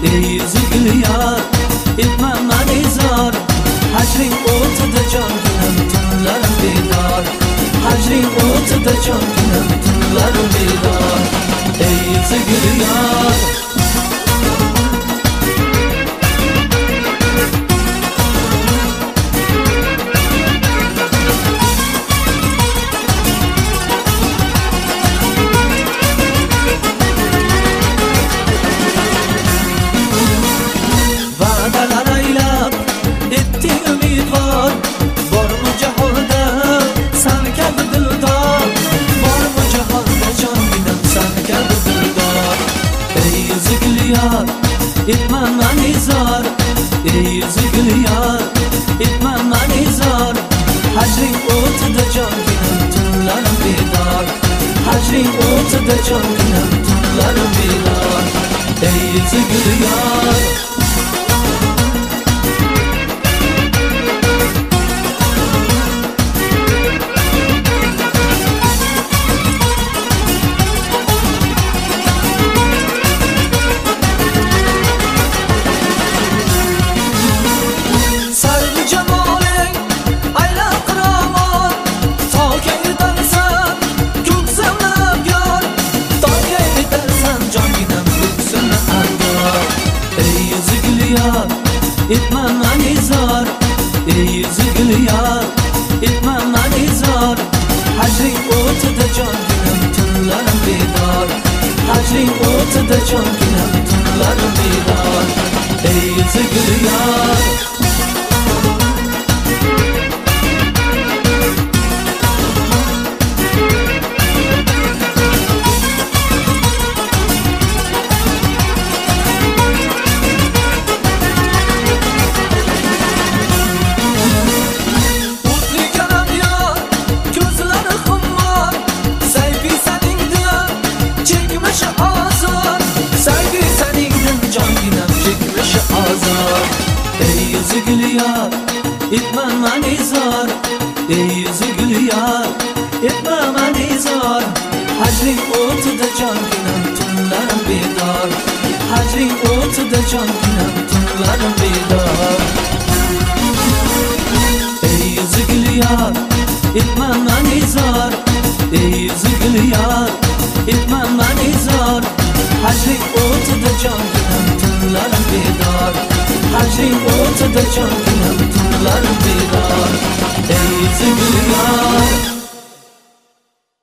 ey yüzü gül yar, etme mani zar. Hacring o'tida jonginam tunlarim bedor, hajring o'tida jonginam tunlarim bedor, ey yüzü gül yar. Etme mani zar, ey yüzü gül yar, etme mani zar. Hacring o'tida jonginam tunlarim bedor, hajring o'tida jonginam tunlarim bedor, ey yüzü gül yar. Etme mani zar, ey yüzü gül yar, etme mani zar. Hajring o'tida jonginam tunlarim bedor, hajring o'tida jonginam tunlarim bedor, ey yüzü gül yar. Ey yüzü gül yar, etme mani zar, ey yüzü gül yar, etme mani zar. Hajring o'tida jonginam tunlarim bedor, hajring o'tida jonginam tunlarim bedor, ey yüzü gül yar, etme mani zar, ey yüzü gül yar, etme mani zar. Hajring o'tida jonginam tunlarim bedor, hajring o'tida jonginam tunlarim bedor, ey yüzü gül yar.